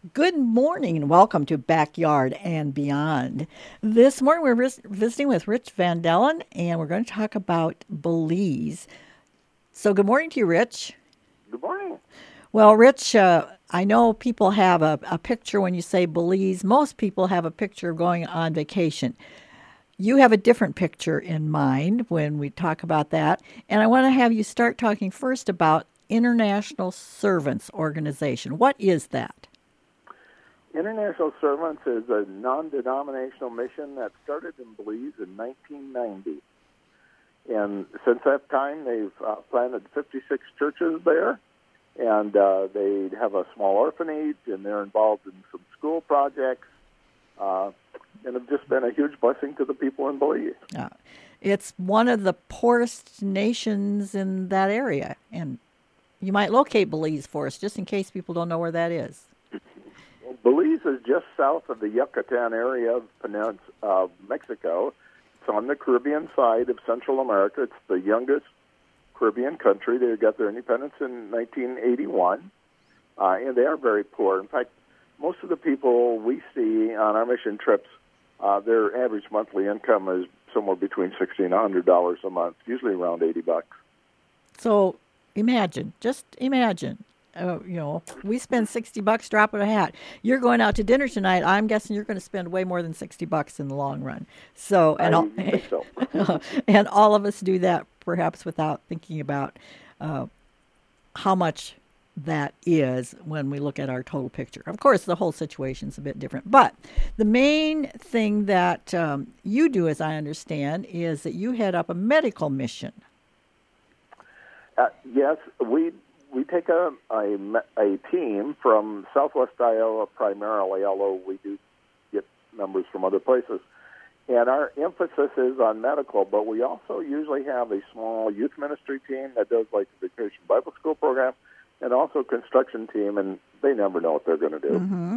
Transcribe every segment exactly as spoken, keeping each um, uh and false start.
Good morning and welcome to Backyard and Beyond. This morning we're vis- visiting with Rich Van Dellen and we're going to talk about Belize. So, good morning to you, Rich. Good morning. Well, Rich, uh, I know people have a, a picture when you say Belize. Most people have a picture of going on vacation. You have a different picture in mind when we talk about that. And I want to have you start talking first about International Servants Organization. What is that? International Servants is a non-denominational mission that started in Belize in nineteen ninety. And since that time, they've uh, planted fifty-six churches there, and uh, they have a small orphanage, and they're involved in some school projects, uh, and have just been a huge blessing to the people in Belize. Uh, it's one of the poorest nations in that area, and you might locate Belize for us, just in case people don't know where that is. Belize is just south of the Yucatan area of Penins- uh, Mexico. It's on the Caribbean side of Central America. It's the youngest Caribbean country. They got their independence in nineteen eighty-one, uh, and they are very poor. In fact, most of the people we see on our mission trips, uh, their average monthly income is somewhere between sixty and one hundred dollars a month, usually around eighty bucks. So imagine, just imagine, uh, you know, we spend sixty bucks dropping a hat. You're going out to dinner tonight. I'm guessing you're going to spend way more than sixty bucks in the long run. So, and I all, think so. and all of us do that perhaps without thinking about uh, how much that is when we look at our total picture. Of course, the whole situation's a bit different. But the main thing that um, you do, as I understand, is that you head up a medical mission. Uh, yes, we we take a, a a team from Southwest Iowa primarily, although we do get members from other places. And our emphasis is on medical, but we also usually have a small youth ministry team that does like the Vacation Bible School program, and also a construction team, and they never know what they're going to do. Mm-hmm.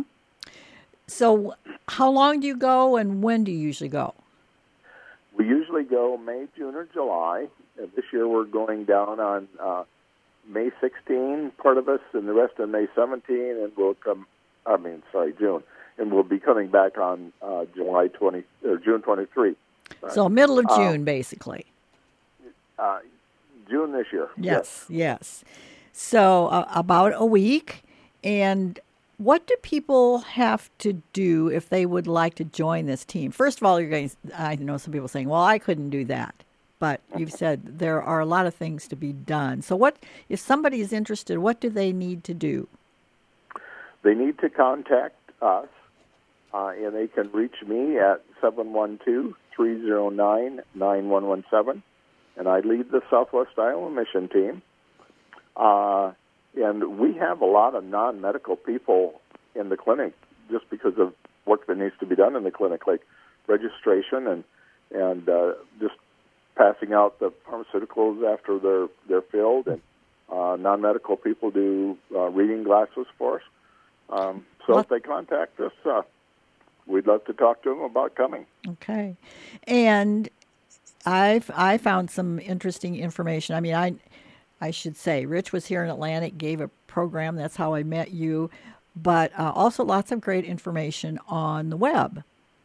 So how long do you go, and when do you usually go? We usually go May, June, or July. And this year we're going down on uh, May sixteenth, part of us, and the rest on May seventeenth, and we'll come, I mean, sorry, June. And we'll be coming back on uh, July twentieth, or June twenty-third. Right. So middle of June, um, basically. Uh, June this year. Yes, yes. So uh, about a week. And what do people have to do if they would like to join this team? First of all, you're going. I know some people saying, "Well, I couldn't do that," but you've said there are a lot of things to be done. So, what if somebody is interested? What do they need to do? They need to contact us, uh, and they can reach me at seven one two, three zero nine, nine one one seven, and I lead the Southwest Iowa Mission Team. Uh, and we have a lot of non-medical people in the clinic just because of work that needs to be done in the clinic, like registration and and uh, just passing out the pharmaceuticals after they're they're filled, and uh, non-medical people do uh, reading glasses for us. Um, so Well, if they contact us, uh, we'd love to talk to them about coming. Okay, and I've I found some interesting information. I mean, I I should say, Rich was here in Atlantic, gave a program. That's how I met you, but uh, also lots of great information on the web.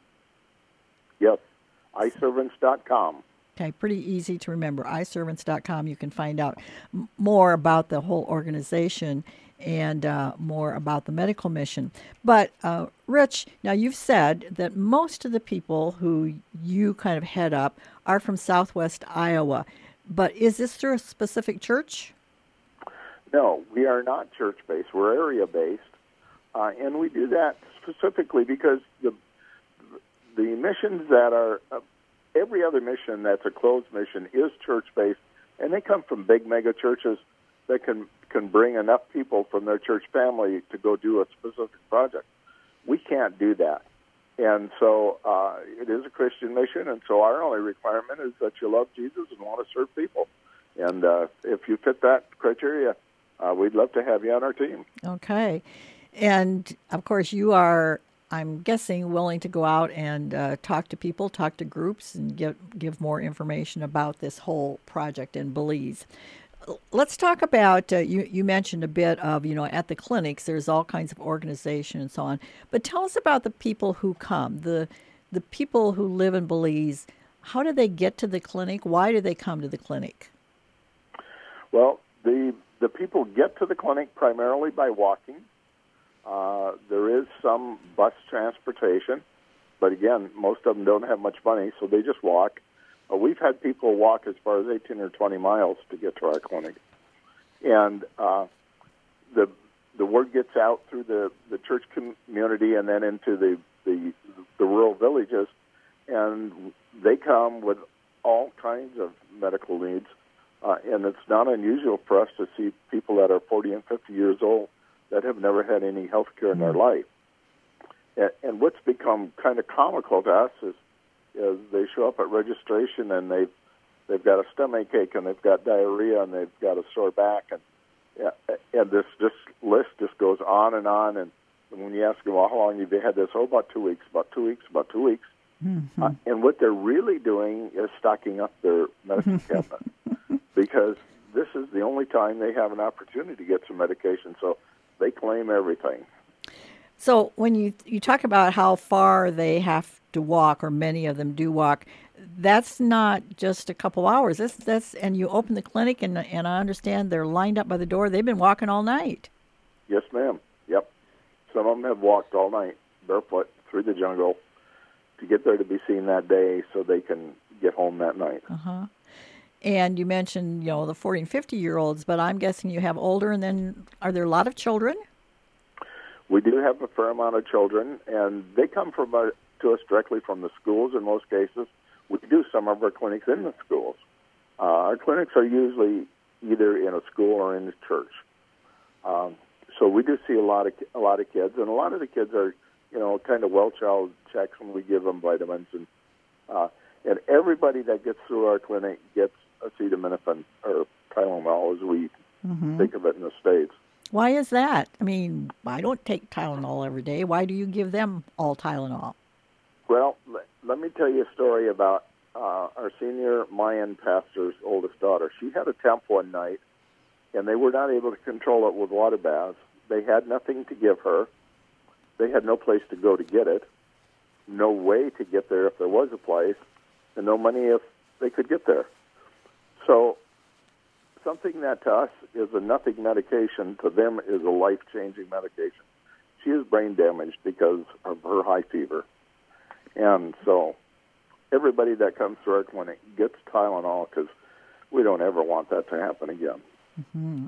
Yes, i servants dot com. Okay, pretty easy to remember. i servants dot com. You can find out m- more about the whole organization and uh, more about the medical mission. But, uh, Rich, now you've said that most of the people who you kind of head up are from Southwest Iowa. But is this through a specific church? No, we are not church-based. We're area-based. Uh, and we do that specifically because the the missions that are, uh, every other mission that's a closed mission is church-based, and they come from big mega churches that can, can bring enough people from their church family to go do a specific project. We can't do that. And so uh, it is a Christian mission, and so our only requirement is that you love Jesus and want to serve people. And uh, if you fit that criteria, uh, we'd love to have you on our team. Okay. And, of course, you are, I'm guessing, willing to go out and uh, talk to people, talk to groups, and give, give more information about this whole project in Belize. Let's talk about, uh, you, you mentioned a bit of, you know, at the clinics, there's all kinds of organization and so on. But tell us about the people who come, the, the people who live in Belize. How do they get to the clinic? Why do they come to the clinic? Well, the the people get to the clinic primarily by walking. Uh, there is some bus transportation, but again, most of them don't have much money, so they just walk. Uh, we've had people walk as far as eighteen or twenty miles to get to our clinic. And uh, the the word gets out through the, the church community and then into the, the, the rural villages, and they come with all kinds of medical needs. Uh, and it's not unusual for us to see people that are forty and fifty years old that have never had any health care in their life. And, and what's become kind of comical to us is, is they show up at registration and they've, they've got a stomach ache and they've got diarrhea and they've got a sore back. And, and this, this list just goes on and on. And when you ask them, well, how long have you had this? Oh, about two weeks, about two weeks, about two weeks. Mm-hmm. Uh, and what they're really doing is stocking up their medicine cabinet. Because this is the only time they have an opportunity to get some medication, so they claim everything. So when you you talk about how far they have to walk, or many of them do walk, that's not just a couple hours. That's that's and you open the clinic, and and I understand they're lined up by the door. They've been walking all night. Yes, ma'am. Yep. Some of them have walked all night barefoot through the jungle to get there to be seen that day, so they can get home that night. Uh huh. And you mentioned, you know, the forty and fifty-year-olds, but I'm guessing you have older, and then are there a lot of children? We do have a fair amount of children, and they come from uh, to us directly from the schools in most cases. We do some of our clinics in the schools. Uh, our clinics are usually either in a school or in a church. Um, so we do see a lot of a lot of kids, and a lot of the kids are, you know, kind of well child checks when we give them vitamins, and uh, and everybody that gets through our clinic gets acetaminophen, or Tylenol, as we mm-hmm. think of it in the States. Why is that? I mean, I don't take Tylenol every day. Why do you give them all Tylenol? Well, let me tell you a story about uh, our senior Mayan pastor's oldest daughter. She had a temp one night, and they were not able to control it with water baths. They had nothing to give her. They had no place to go to get it, no way to get there if there was a place, and no money if they could get there. So something that to us is a nothing medication, to them is a life-changing medication. She is brain damaged because of her high fever. And so everybody that comes through our clinic gets Tylenol, because we don't ever want that to happen again. Mm-hmm.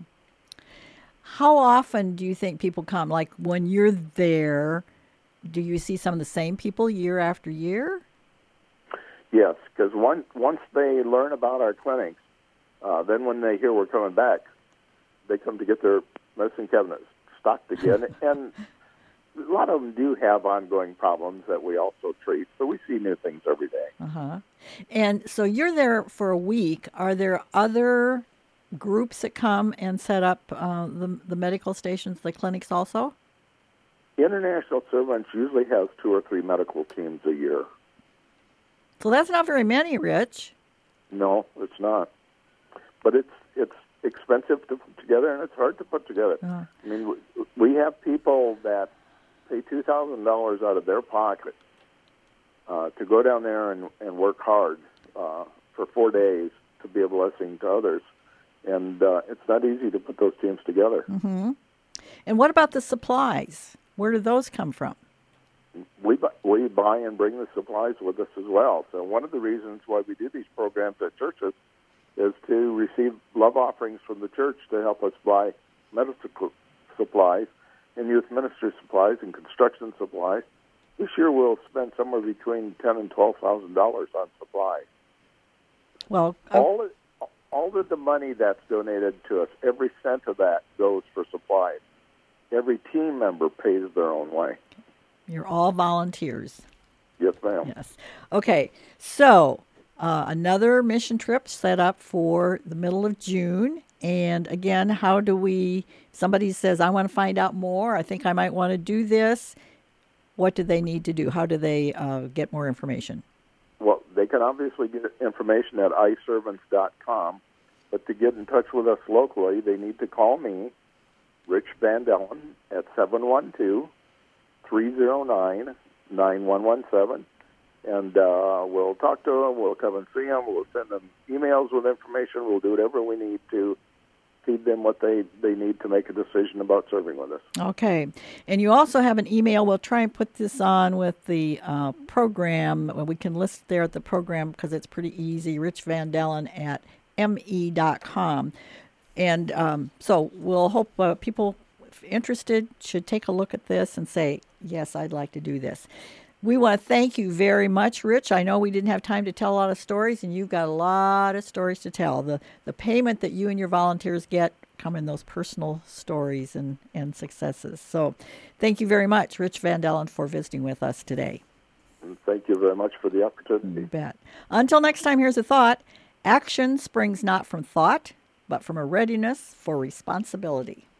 How often do you think people come? Like when you're there, do you see some of the same people year after year? Yes, because once once they learn about our clinics, uh, then when they hear we're coming back, they come to get their medicine cabinets stocked again. And a lot of them do have ongoing problems that we also treat, so we see new things every day. Uh-huh. And so you're there for a week. Are there other groups that come and set up uh, the, the medical stations, the clinics also? International Servants usually has two or three medical teams a year. So that's not very many, Rich. No, it's not. But it's it's expensive to put together, and it's hard to put together. Uh-huh. I mean, we have people that pay two thousand dollars out of their pocket uh, to go down there and, and work hard uh, for four days to be a blessing to others. And uh, it's not easy to put those teams together. Mm-hmm. And what about the supplies? Where do those come from? We buy, we buy and bring the supplies with us as well. So one of the reasons why we do these programs at churches is to receive love offerings from the church to help us buy medical supplies and youth ministry supplies and construction supplies. This year we'll spend somewhere between ten and twelve thousand dollars on supplies. Well, uh, all of, all of the money that's donated to us, every cent of that goes for supplies. Every team member pays their own way. You're all volunteers. Yes, ma'am. Yes. Okay. So uh, another mission trip set up for the middle of June. And again, how do we, somebody says, I want to find out more. I think I might want to do this. What do they need to do? How do they uh, get more information? Well, they can obviously get information at i servants dot com, But to get in touch with us locally, they need to call me, Rich Van Dellen, at seven one two, three zero nine, nine one one seven. And uh, we'll talk to them, we'll come and see them, we'll send them emails with information, we'll do whatever we need to feed them what they, they need to make a decision about serving with us. Okay. And you also have an email. We'll try and put this on with the uh, program. We can list there at the program because it's pretty easy, Rich Van Dellen at M E dot com. And um, so we'll hope uh, people interested should take a look at this and say, yes, I'd like to do this. We want to thank you very much, Rich. I know we didn't have time to tell a lot of stories, and you've got a lot of stories to tell. The the payment that you and your volunteers get come in those personal stories and, and successes. So thank you very much, Rich Van Dellen, for visiting with us today. And thank you very much for the opportunity. You bet. Until next time, here's a thought. Action springs not from thought, but from a readiness for responsibility.